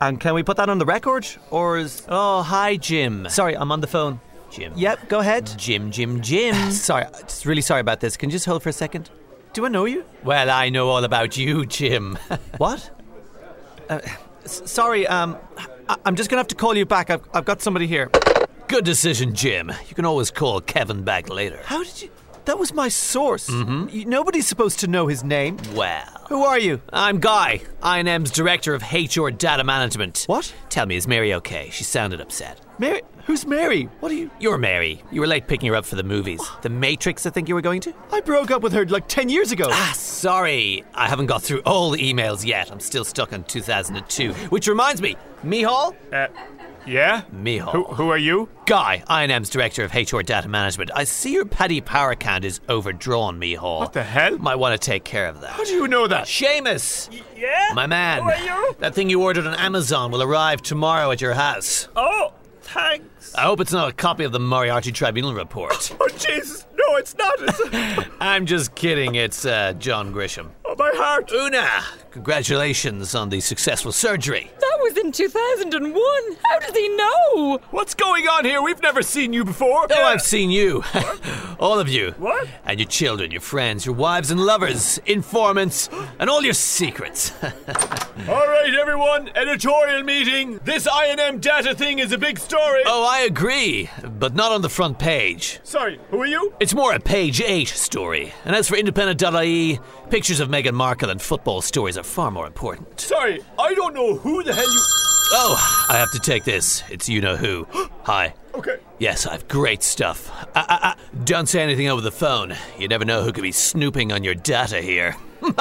And can we put that on the record? Or is... Oh, hi, Jim. Sorry, I'm on the phone. Jim. Yep, go ahead. Jim. Sorry, just really sorry about this. Can you just hold for a second? Do I know you? Well, I know all about you, Jim. What? Sorry, I'm just going to have to call you back. I've got somebody here. Good decision, Jim. You can always call Kevin back later. How did you... That was my source. Nobody's supposed to know his name. Well... Who are you? I'm Guy, I&M's Director of HR Data Management. What? Tell me, is Mary okay? She sounded upset. Mary? Who's Mary? What are you... You're Mary. You were late picking her up for the movies. The Matrix, I think you were going to? I broke up with her like 10 years ago. Sorry. I haven't got through all the emails yet. I'm still stuck on 2002. Which reminds me, Mihal? Yeah? Mihal. Who are you? Guy, I&M's Director of HR Data Management. I see your Paddy Power account is overdrawn, Mihal. What the hell? Might want to take care of that. How do you know that? Seamus! Yeah? My man. Who are you? That thing you ordered on Amazon will arrive tomorrow at your house. Oh, thanks. I hope it's not a copy of the Moriarty Tribunal report. Oh, Jesus. No, it's not. I'm just kidding. It's John Grisham. Oh, my heart. Una, congratulations on the successful surgery. That was in 2001. How does he know? What's going on here? We've never seen you before. Oh, I've seen you. All of you. What? And your children, your friends, your wives and lovers, informants, and all your secrets. All right, everyone. Editorial meeting. This I&M data thing is a big story. Oh, I agree, but not on the front page. Sorry, who are you? It's more a page 8 story. And as for independent.ie, pictures of Meghan Markle and football stories are far more important. Sorry, I don't know who the hell you... Oh, I have to take this. It's you-know-who. Hi. Okay. Yes, I've great stuff. Don't say anything over the phone. You never know who could be snooping on your data here.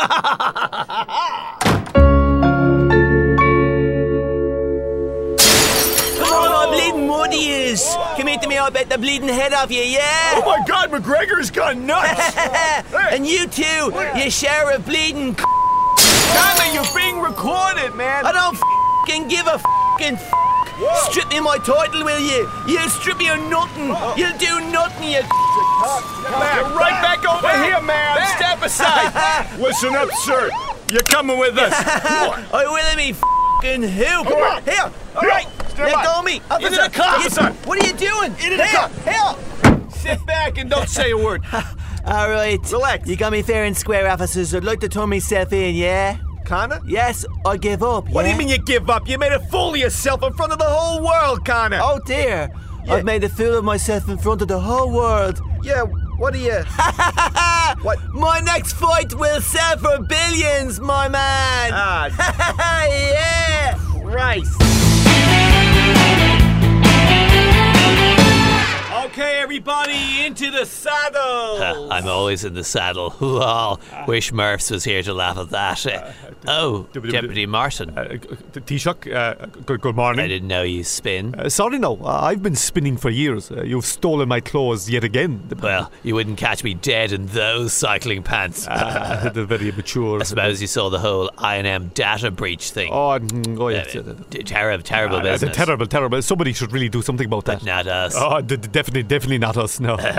Bleeding muddy is. Come here to me, I'll bet the bleeding head off you, yeah? Oh my God, McGregor's gone nuts. And you too, you share of bleeding Damn it, you're being recorded, man. I don't f***ing give a f***ing f***. Strip me my title, will you? You'll strip me of nothing. You'll do nothing, you You're right back over here, man. Step aside. Listen up, sir. You're coming with us. I will me f***ing who? Come on. Here, alright. Let go of me. Into the car. What are you doing? Into the car. Here. Sit back and don't say a word. Alright. Relax. You got me fair and square, officers. I'd like to turn myself in, yeah? Connor? Yes, I give up, What do yeah? you mean you give up? You made a fool of yourself in front of the whole world, Connor. Oh dear. Yeah. I've made a fool of myself in front of the whole world. Yeah, what are you... What? My next fight will sell for billions, my man. Yeah. Christ. Okay, everybody, into the saddle. I'm always in the saddle. Wish Murphs was here to laugh at that. Deputy Martin. Taoiseach, good morning. I didn't know you spin. Sorry, no. I've been spinning for years. You've stolen my clothes yet again. Well, you wouldn't catch me dead in those cycling pants. They're very mature. I suppose you saw the whole I&M data breach thing. Oh yes. Terrible business. Terrible. Somebody should really do something about that. But not us. Oh, definitely not us, no. Go.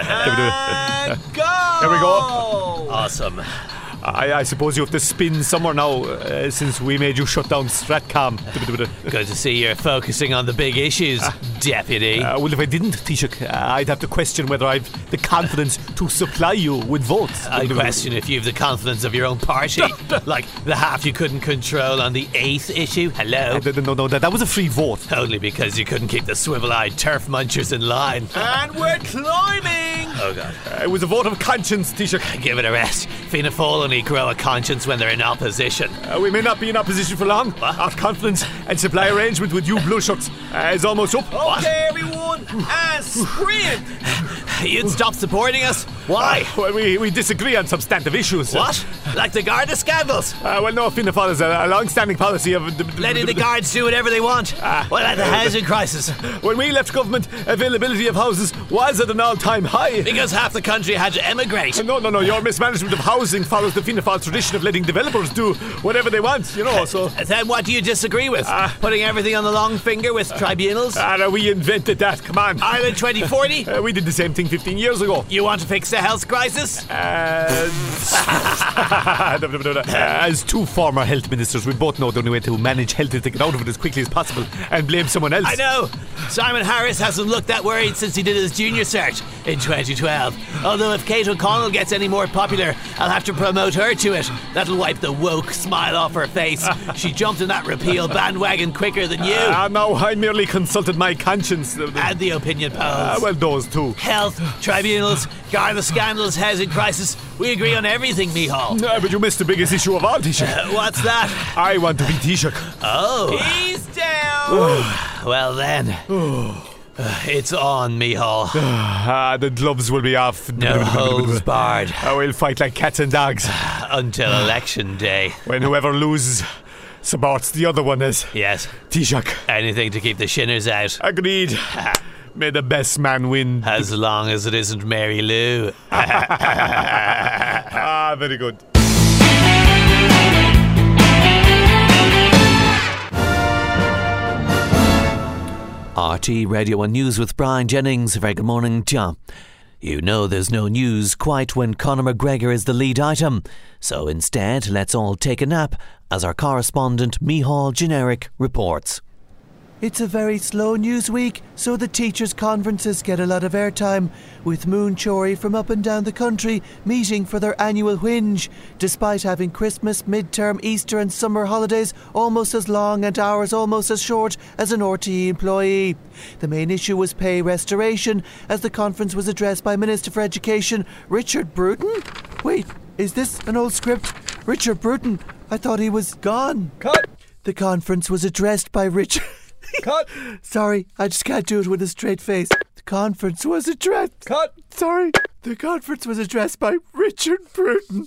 Here we go. Awesome. I suppose you have to spin somewhere now, since we made you shut down Stratcom. Good to see you're focusing on the big issues, Deputy. Well, if I didn't, Taoiseach, I'd have to question whether I've the confidence to supply you with votes. I question if you've the confidence of your own party. Like the half you couldn't control on the 8th issue. Hello? No, that was a free vote. Only because you couldn't keep the swivel-eyed turf munchers in line. And we're climbing. Oh, God. It was a vote of conscience, Taoiseach. Give it a rest. Fianna Fáil only grow a conscience when they're in opposition. We may not be in opposition for long. Our confidence and supply arrangement with you bloodshirts is almost up. Okay, everyone, and sprint. You'd stop supporting us? Why? Well, we disagree on substantive issues. What? Like the Garda scandals? Well, no, Fianna Fáil is a long-standing policy of... Letting the guards do whatever they want? What about the housing crisis? When we left government, availability of houses was at an all-time high. Because half the country had to emigrate. No, your mismanagement of housing follows the Fianna Fáil tradition of letting developers do whatever they want, you know, so... Then what do you disagree with? Putting everything on the long finger with tribunals? We invented that, come on. Ireland 2040? We did the same thing 15 years ago. You want to fix the health crisis? As two former health ministers, we both know the only way to manage health is to get out of it as quickly as possible and blame someone else. I know. Simon Harris hasn't looked that worried since he did his junior cert in 2012. Although if Kate O'Connell gets any more popular, I'll have to promote her to it. That'll wipe the woke smile off her face. She jumped in that repeal bandwagon quicker than you. No, I merely consulted my conscience. And the opinion polls. Well, those too. Health, tribunals, Garda scandals, housing crisis. We agree on everything, Micheál. But you missed the biggest issue of all, Taoiseach. What's that? I want to be Taoiseach. Oh. He's down. Well then. It's on, Micheál. The gloves will be off. No holds barred. I will fight like cats and dogs. Until election day. When whoever loses supports the other one as Yes. Taoiseach. Anything to keep the shinners out. Agreed. May the best man win. As long as it isn't Mary Lou. Very good. RT Radio 1 News with Brian Jennings. Very good morning to you. You know there's no news quite when Conor McGregor is the lead item. So instead, let's all take a nap as our correspondent Micheál Generic reports. It's a very slow news week, so the teachers' conferences get a lot of airtime, with Moon Chori from up and down the country meeting for their annual whinge, despite having Christmas, midterm, Easter and summer holidays almost as long and hours almost as short as an RTE employee. The main issue was pay restoration, as the conference was addressed by Minister for Education Richard Bruton. Wait, is this an old script? Richard Bruton? I thought he was gone. Cut. The conference was addressed by Richard... Cut. Sorry, I just can't do it with a straight face. The conference was addressed... Cut. Sorry. The conference was addressed by Richard Bruton.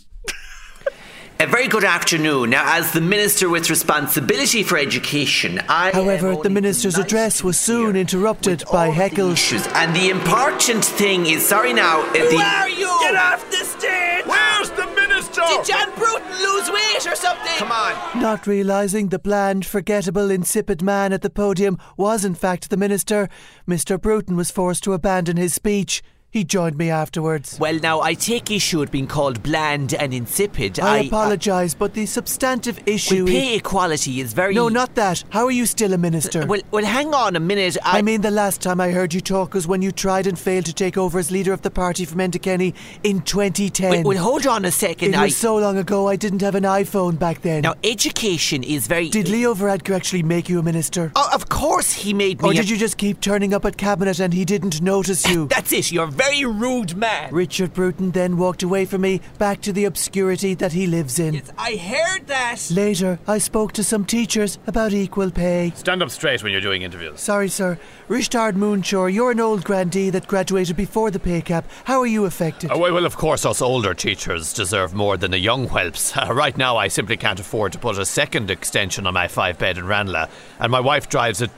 A very good afternoon. Now, as the Minister with responsibility for education, However, the Minister's address was soon interrupted by heckles. And the important thing is, sorry now... Who are you? Get off the stage! Where's the minister? Did John Bruton lose weight or something? Come on. Not realising the bland, forgettable, insipid man at the podium was in fact the Minister, Mr. Bruton was forced to abandon his speech. He joined me afterwards. Well, now, I take issue with being called bland and insipid. I apologise, but the substantive issue Well, pay equality is very... No, not that. How are you still a minister? Well, hang on a minute. I mean, the last time I heard you talk was when you tried and failed to take over as leader of the party from Endokenny in 2010. Well, hold on a second. It was so long ago I didn't have an iPhone back then. Now, education is very... Did Leo Varadkar actually make you a minister? Oh, of course he made me Or did you just keep turning up at cabinet and he didn't notice you? That's it, you're very rude man. Richard Bruton then walked away from me, back to the obscurity that he lives in. Yes, I heard that. Later, I spoke to some teachers about equal pay. Stand up straight when you're doing interviews. Sorry, sir. Rishtard Moonshore, you're an old grandee that graduated before the pay cap. How are you affected? Well, of course, us older teachers deserve more than the young whelps. Right now, I simply can't afford to put a second extension on my 5-bed in Ranelagh. And my wife drives a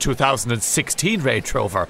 2016 Range Rover.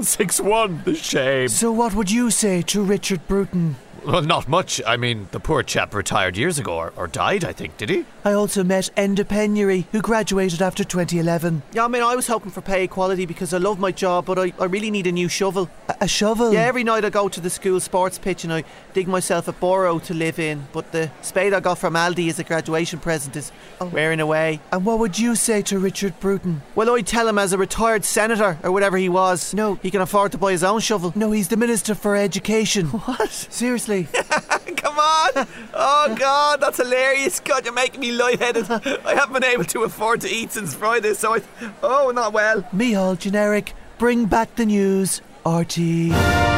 161, the shame. So what would you say to Richard Bruton? Well, not much. I mean, the poor chap retired years ago, or died, I think, did he? I also met Enda Penury, who graduated after 2011. Yeah, I mean, I was hoping for pay equality because I love my job, but I really need a new shovel. A shovel? Yeah, every night I go to the school sports pitch and I dig myself a burrow to live in, but the spade I got from Aldi as a graduation present is wearing away. And what would you say to Richard Bruton? Well, I'd tell him as a retired senator, or whatever he was, No. he can afford to buy his own shovel. No, he's the Minister for Education. What? Seriously. Come on. Oh, God, that's hilarious. God, you're making me lightheaded. I haven't been able to afford to eat since Friday, so not well. Micheál Generic, bring back the news. RT.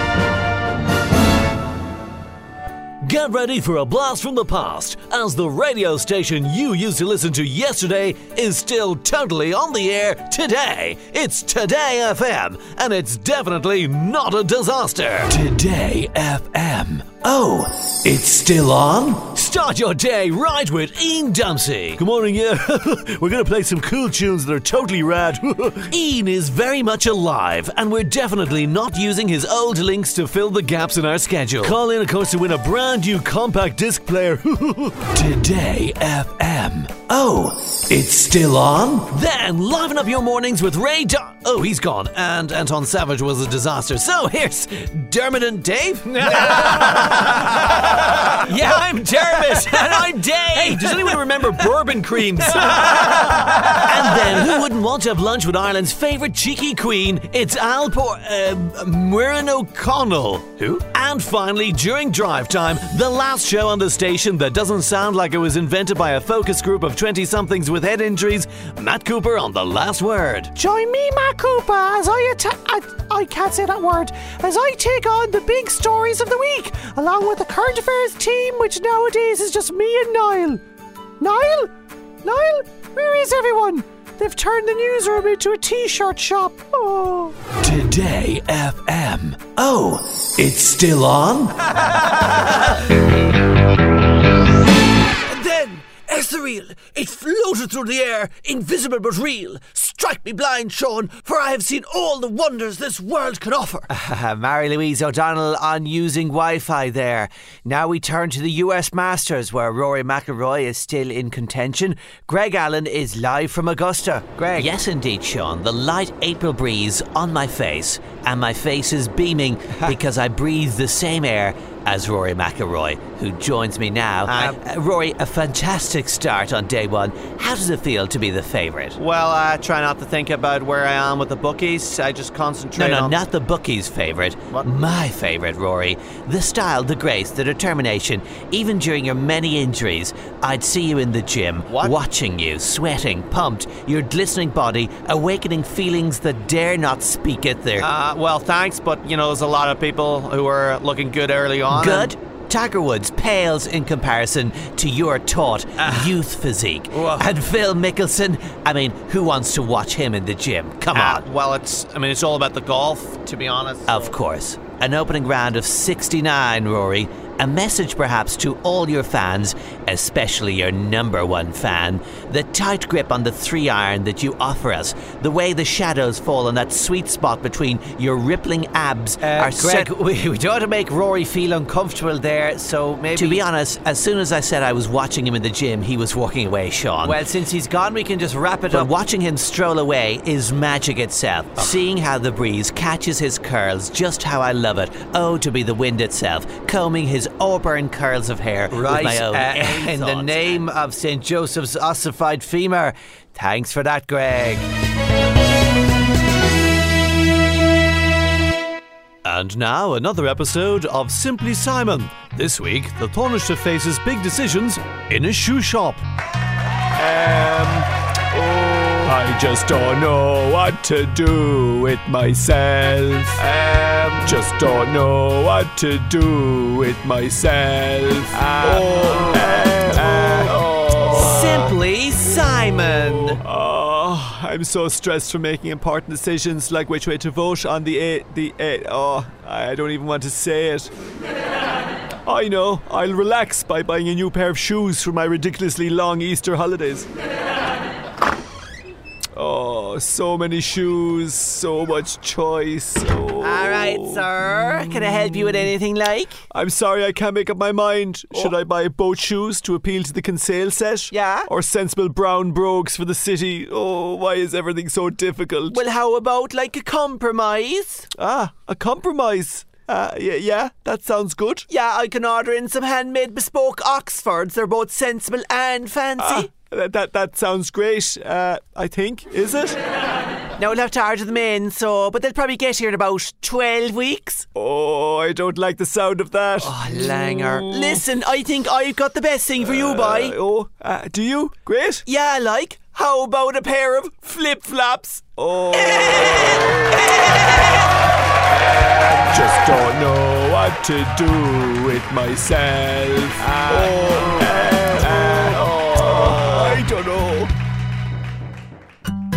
Get ready for a blast from the past, as the radio station you used to listen to yesterday is still totally on the air today. It's Today FM, and it's definitely not a disaster. Today FM. Oh, it's still on? Start your day right with Ian Dempsey. Good morning, yeah. We're going to play some cool tunes that are totally rad. Ian is very much alive, and we're definitely not using his old links to fill the gaps in our schedule. Call in, of course, to win a brand new compact disc player. Today FM. Oh, it's still on? Then liven up your mornings with Ray Oh, he's gone. And Anton Savage was a disaster. So here's Dermot and Dave. Yeah, I'm Dermot. And I'm Dave. Hey, does anyone remember bourbon creams? And then who wouldn't want to have lunch with Ireland's favourite cheeky queen? It's Muireann O'Connell. Who? And finally, during drive time, the last show on the station that doesn't sound like it was invented by a focus group of 20-somethings with head injuries, Matt Cooper on The Last Word. Join me, Matt Cooper, as I can't say that word, as I take on the big stories of the week, along with the current affairs team, which nowadays is just me and Niall. Niall? Where is everyone? They've turned the newsroom into a t-shirt shop. Oh. Today FM. Oh, it's still on? And then, ethereal, it floated through the air, invisible but real. Strike me blind, Sean, for I have seen all the wonders this world can offer. Mary Louise O'Donnell on using Wi-Fi there. Now we turn to the US Masters, where Rory McIlroy is still in contention. Greg Allen is live from Augusta. Greg. Yes, indeed, Sean. The light April breeze on my face, and my face is beaming because I breathe the same air as Rory McIlroy, who joins me now. Rory, a fantastic start on day one. How does it feel to be the favourite? Well, I try not to think about where I am with the bookies. I just concentrate on... No, not the bookies' favourite. What? My favourite, Rory. The style, the grace, the determination. Even during your many injuries, I'd see you in the gym, watching you, sweating, pumped, your glistening body, awakening feelings that dare not speak it there. Well, thanks, but, there's a lot of people who are looking good early on. Good? Tiger Woods pales in comparison to your taut youth physique. And Phil Mickelson, who wants to watch him in the gym? Come on. Well, it's all about the golf, to be honest. Of course. An opening round of 69, Rory. A message perhaps to all your fans, especially your number one fan. The tight grip on the 3-iron that you offer us. The way the shadows fall on that sweet spot between your rippling abs. Greg, we don't want to make Rory feel uncomfortable there, so maybe... To be honest, as soon as I said I was watching him in the gym, he was walking away, Sean. Well, since he's gone, we can just wrap it But up. watching him stroll away is magic itself. Seeing how the breeze catches his curls, just how I love it. Oh, to be the wind itself, combing his auburn curls of hair with my own in the name of St. Joseph's ossified femur. Thanks for that, Greg. And now another episode of Simply Simon. This week, the Taoiseach faces big decisions in a shoe shop. I just don't know what to do with myself. Just don't know what to do with myself. Simply Simon. Oh, I'm so stressed from making important decisions like which way to vote on the I don't even want to say it. I know, I'll relax by buying a new pair of shoes for my ridiculously long Easter holidays. Oh, so many shoes, so much choice. Oh. Alright, sir. Can I help you with anything like? I'm sorry, I can't make up my mind. Should I buy boat shoes to appeal to the Kinsale set? Yeah. Or sensible brown brogues for the city? Oh, why is everything so difficult? Well, how about like a compromise? A compromise. Yeah, that sounds good. Yeah, I can order in some handmade bespoke Oxfords. They're both sensible and fancy. That sounds great, I think. Is it? Now we'll have to order them in, but they'll probably get here in about 12 weeks. Oh, I don't like the sound of that. Oh, Langer. Listen, I think I've got the best thing for you, boy. Do you? Great. Yeah, how about a pair of flip-flops? Oh. Just don't know what to do with myself. I don't know.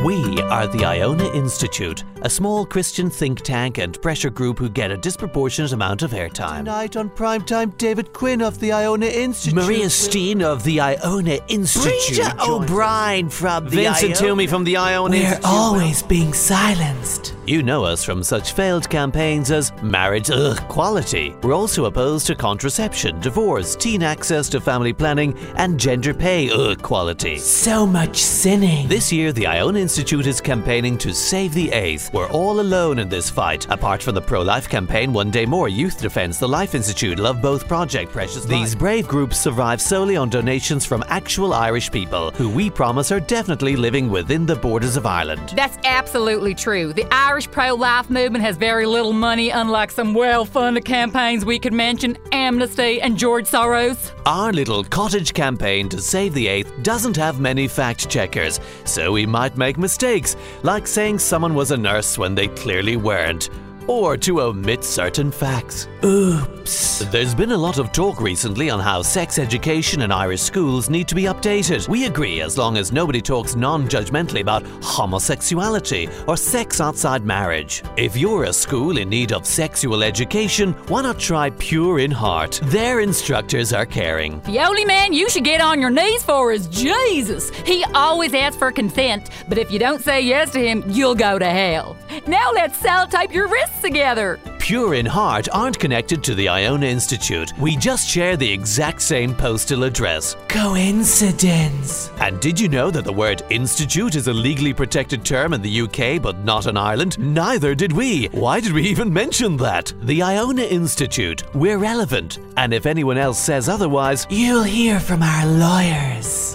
We are the Iona Institute, a small Christian think tank and pressure group who get a disproportionate amount of airtime. Tonight on Primetime, David Quinn of the Iona Institute. Maria Steen of the Iona Institute. Brita O'Brien from the Vincent Toomey from the Iona We're Institute. always being silenced. You know us from such failed campaigns as marriage equality. We're also opposed to contraception, divorce, teen access to family planning, and gender pay equality. So much sinning. This year, the Iona Institute is campaigning to save the eighth. We're all alone in this fight. Apart from the pro-life campaign, One Day More, Youth Defence, the Life Institute, Love Both Project, Precious Life. These brave groups survive solely on donations from actual Irish people, who we promise are definitely living within the borders of Ireland. That's absolutely true. The Irish pro-life movement has very little money, unlike some well-funded campaigns we could mention, Amnesty and George Soros. Our little cottage campaign to save the eighth doesn't have many fact-checkers, so we might make mistakes, like saying someone was a nurse when they clearly weren't, or to omit certain facts. Oops. There's been a lot of talk recently on how sex education in Irish schools need to be updated. We agree, as long as nobody talks non-judgmentally about homosexuality or sex outside marriage. If you're a school in need of sexual education, why not try Pure in Heart? Their instructors are caring. The only man you should get on your knees for is Jesus. He always asks for consent, but if you don't say yes to him, you'll go to hell. Now let's sellotape your wrists together. Pure in Heart aren't connected to the Iona Institute. We just share the exact same postal address. Coincidence. And did you know that the word institute is a legally protected term in the UK but not in Ireland? Neither did we. Why did we even mention that? The Iona Institute. We're relevant. And if anyone else says otherwise, You'll hear from our lawyers.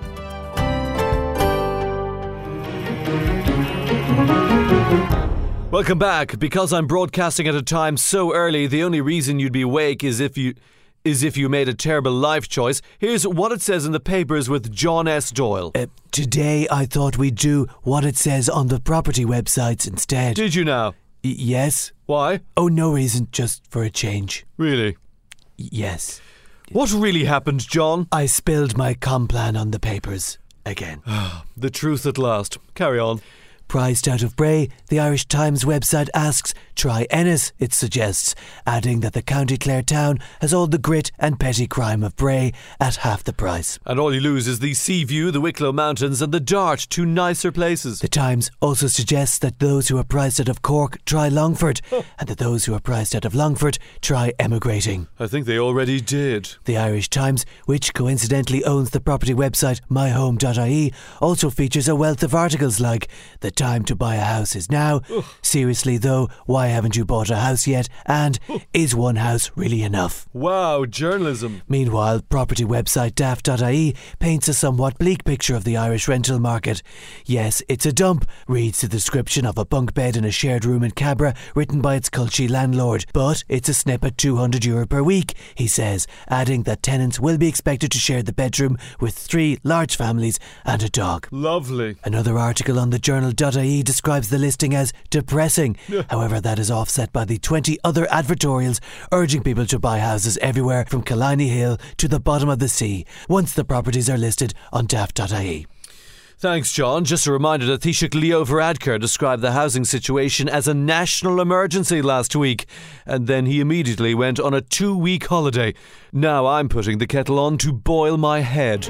Welcome back. Because I'm broadcasting at a time so early, the only reason you'd be awake is if you made a terrible life choice. Here's what it says in the papers with John S. Doyle. Today I thought we'd do what it says on the property websites instead. Did you now? Yes. Why? Oh, no reason, just for a change. Really? Yes. What really happened, John? I spilled my complan on the papers again. The truth at last. Carry on. Priced out of Bray, the Irish Times website asks, try Ennis, it suggests, adding that the County Clare town has all the grit and petty crime of Bray at half the price. And all you lose is the Sea View, the Wicklow Mountains and the Dart, two nicer places. The Times also suggests that those who are priced out of Cork try Longford, and that those who are priced out of Longford try emigrating. I think they already did. The Irish Times, which coincidentally owns the property website myhome.ie, also features a wealth of articles like The Time to Buy a House is Now, Seriously Though, Why Haven't You Bought a House Yet, and Is One House Really Enough? Wow, journalism. Meanwhile, property website daft.ie paints a somewhat bleak picture of the Irish rental market. Yes, it's a dump, reads the description of a bunk bed in a shared room in Cabra written by its culty landlord. But it's a snip at €200 per week, he says, adding that tenants will be expected to share the bedroom with 3 large families and a dog. Lovely. Another article on the journal.ie describes the listing as depressing. However, that is offset by the 20 other advertorials urging people to buy houses everywhere from Killiney Hill to the bottom of the sea once the properties are listed on daft.ie. Thanks, John. Just a reminder that Taoiseach Leo Varadkar described the housing situation as a national emergency last week, and then he immediately went on a 2-week holiday. Now I'm putting the kettle on to boil my head.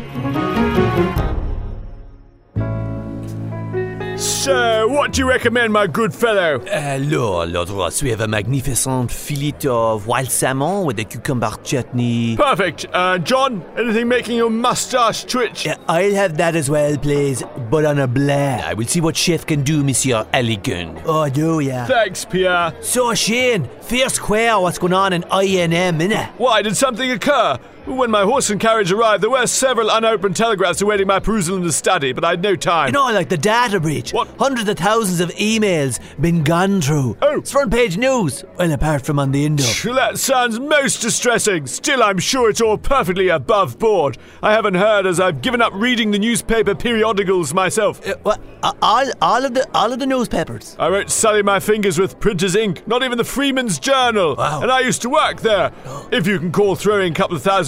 So, what do you recommend, my good fellow? Lord Ross, we have a magnificent fillet of wild salmon with a cucumber chutney. Perfect. John, anything making your moustache twitch? I'll have that as well, please, but on a blare. I will see what chef can do, Monsieur Elegant. Oh, do ya? Thanks, Pierre. So, Shane, fair square, what's going on in I&M, innit? Why, did something occur? When my horse and carriage arrived, there were several unopened telegraphs awaiting my perusal in the study, but I had no time. You know, like the data breach. What? Hundreds of thousands of emails been gone through. Oh. It's front page news. Well, apart from on the Indo. That sounds most distressing. Still, I'm sure it's all perfectly above board. I haven't heard, as I've given up reading the newspaper periodicals myself. What? All of the newspapers? I won't sully my fingers with printer's ink, not even the Freeman's Journal. Wow. And I used to work there. If you can call throwing a couple of thousand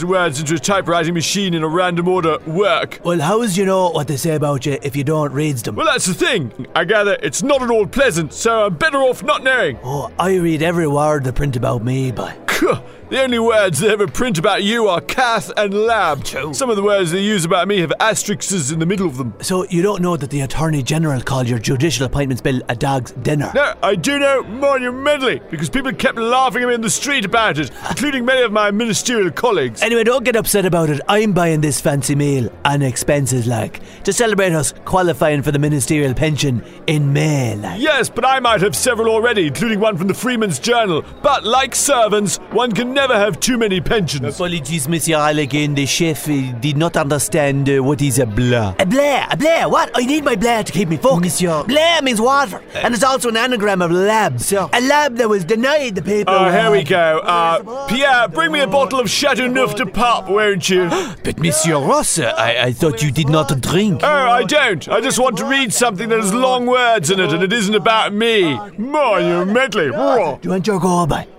words into a typewriting machine in a random order work? Well, how is you know what they say about you if you don't read them? Well, that's the thing. I gather it's not at all pleasant, so I'm better off not knowing. Oh, I read every word they print about me, boy. The only words they ever print about you are cath and lab. True. Some of the words they use about me have asterisks in the middle of them. So you don't know that the Attorney General called your judicial appointments bill a dog's dinner? No, I do know monumentally, because people kept laughing at me in the street about it, including many of my ministerial colleagues. Anyway, don't get upset about it. I'm buying this fancy meal on expenses, like, to celebrate us qualifying for the ministerial pension in May, like. Yes, but I might have several already, including one from the Freeman's Journal. But like servants, one can never have too many pensions. Apologies, Monsieur Halligan. The chef did not understand what is a blah. A blah, what? I need my blah to keep me focused. Monsieur. Blah means water, and it's also an anagram of lab. So, a lab that was denied the paper. Oh, here we go. Pierre, bring me a bottle of Chateau Neuf de Pape, won't you? But Monsieur Ross, I thought you did not drink. Oh, I don't. I just want to read something that has long words in it, and it isn't about me. Monumentally. Do you want your go, boy?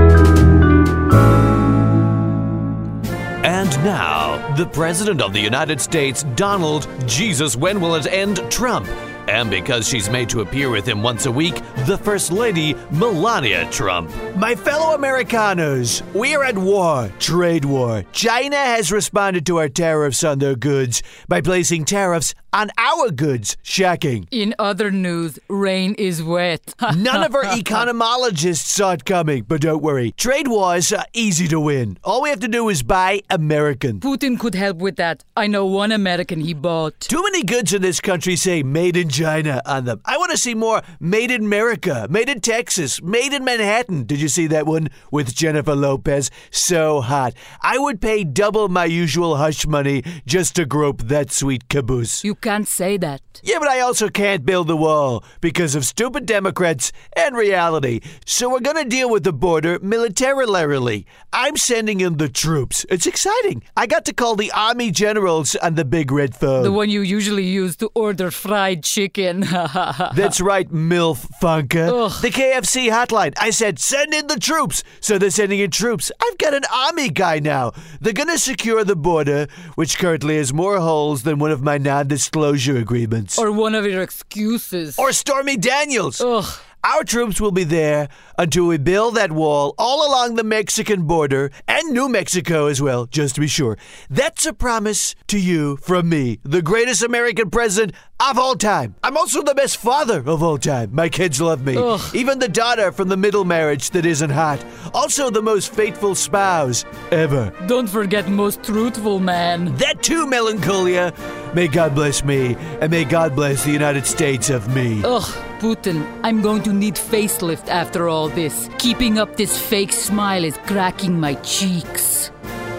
And now, the President of the United States, Donald Jesus, when will it end, Trump? And because she's made to appear with him once a week, the First Lady, Melania Trump. My fellow Americanos, we're at war, trade war. China has responded to our tariffs on their goods by placing tariffs on our goods. Shocking. In other news, rain is wet. None of our economologists saw it coming, but don't worry. Trade wars are easy to win. All we have to do is buy American. Putin could help with that. I know one American he bought. Too many goods in this country say made in China on them. I want to see more made in America, made in Texas, made in Manhattan. Did you see that one with Jennifer Lopez? So hot. I would pay double my usual hush money just to grope that sweet caboose. You can't say that. Yeah, but I also can't build the wall because of stupid Democrats and reality. So we're going to deal with the border militarily. I'm sending in the troops. It's exciting. I got to call the army generals on the big red phone. The one you usually use to order fried chicken. That's right, MILF Funka. Ugh. The KFC hotline. I said, send in the troops. So they're sending in troops. I've got an army guy now. They're going to secure the border, which currently has more holes than one of my non-disclosure agreements. Or one of your excuses. Or Stormy Daniels. Ugh. Our troops will be there until we build that wall all along the Mexican border and New Mexico as well, just to be sure. That's a promise to you from me, the greatest American president of all time. I'm also the best father of all time. My kids love me. Ugh. Even the daughter from the middle marriage that isn't hot. Also the most faithful spouse ever. Don't forget most truthful man. That too, Melancholia. May God bless me, and may God bless the United States of me. Ugh, Putin, I'm going to need facelift after all this. Keeping up this fake smile is cracking my cheeks.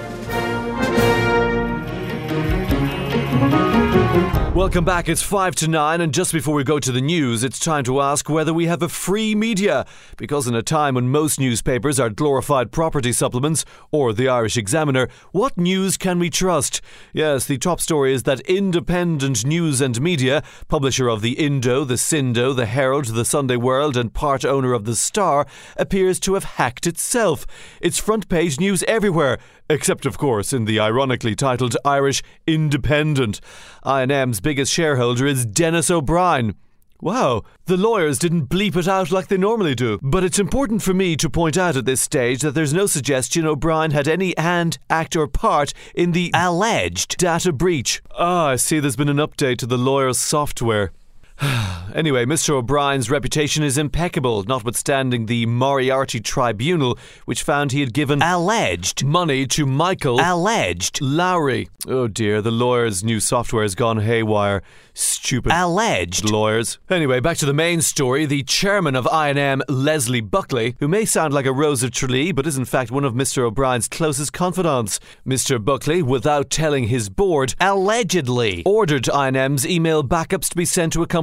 Welcome back, it's 5 to 9, and just before we go to the news, it's time to ask whether we have a free media. Because in a time when most newspapers are glorified property supplements, or the Irish Examiner, what news can we trust? Yes, the top story is that Independent News and Media, publisher of the Indo, the Sindo, the Herald, the Sunday World, and part owner of the Star, appears to have hacked itself. It's front page news everywhere, except of course in the ironically titled Irish Independent. I&M's biggest shareholder is Denis O'Brien. Wow, the lawyers didn't bleep it out like they normally do. But it's important for me to point out at this stage that there's no suggestion O'Brien had any hand, act or part in the alleged data breach. I see there's been an update to the lawyer's software. Anyway, Mr. O'Brien's reputation is impeccable, notwithstanding the Moriarty Tribunal, which found he had given alleged money to Michael Lowry. Oh dear, the lawyer's new software has gone haywire. Stupid alleged lawyers. Anyway, back to the main story. The chairman of I&M, Leslie Buckley, who may sound like a Rose of Tralee, but is in fact one of Mr. O'Brien's closest confidants. Mr. Buckley, without telling his board, allegedly ordered I&M's email backups to be sent to a company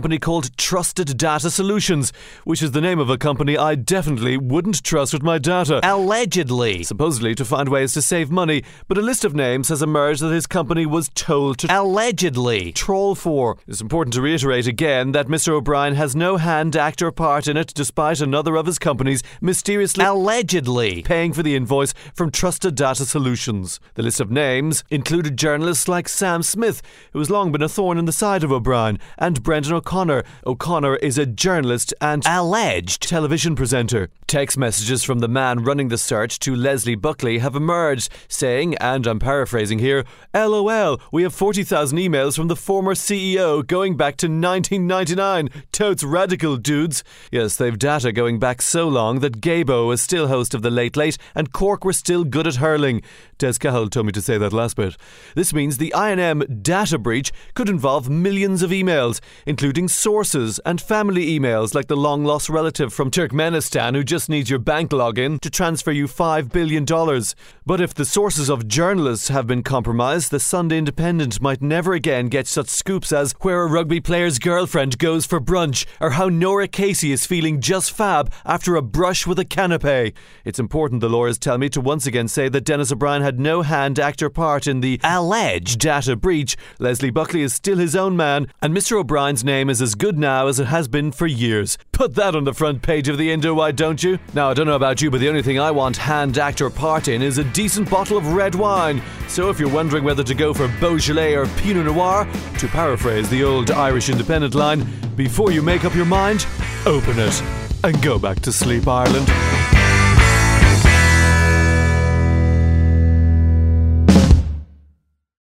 company called Trusted Data Solutions, which is the name of a company I definitely wouldn't trust with my data. Allegedly. Supposedly to find ways to save money, but a list of names has emerged that his company was told to Allegedly. troll for. It's important to reiterate again that Mr. O'Brien has no hand, act or part in it, despite another of his companies mysteriously Allegedly. paying for the invoice from Trusted Data Solutions. The list of names included journalists like Sam Smith, who has long been a thorn in the side of O'Brien, and Brendan O'Connor. O'Connor is a journalist and alleged television presenter. Text messages from the man running the search to Leslie Buckley have emerged, saying, and I'm paraphrasing here, LOL, we have 40,000 emails from the former CEO going back to 1999. Totes radical, dudes. Yes, they've data going back so long that Gabo is still host of The Late Late and Cork were still good at hurling. Des Cahill told me to say that last bit. This means the INM data breach could involve millions of emails, including sources and family emails like the long-lost relative from Turkmenistan who just needs your bank login to transfer you $5 billion. But if the sources of journalists have been compromised, the Sunday Independent might never again get such scoops as where a rugby player's girlfriend goes for brunch, or how Nora Casey is feeling just fab after a brush with a canapé. It's important, the lawyers tell me, to once again say that Dennis O'Brien had no hand, act or part in the alleged data breach. Leslie Buckley is still his own man, and Mr. O'Brien's name is as good now as it has been for years. Put that on the front page of the Indo, why don't you? Now, I don't know about you, but the only thing I want hand, act or part in is a decent bottle of red wine. So if you're wondering whether to go for Beaujolais or Pinot Noir, to paraphrase the old Irish Independent line, before you make up your mind, open it and go back to sleep, Ireland.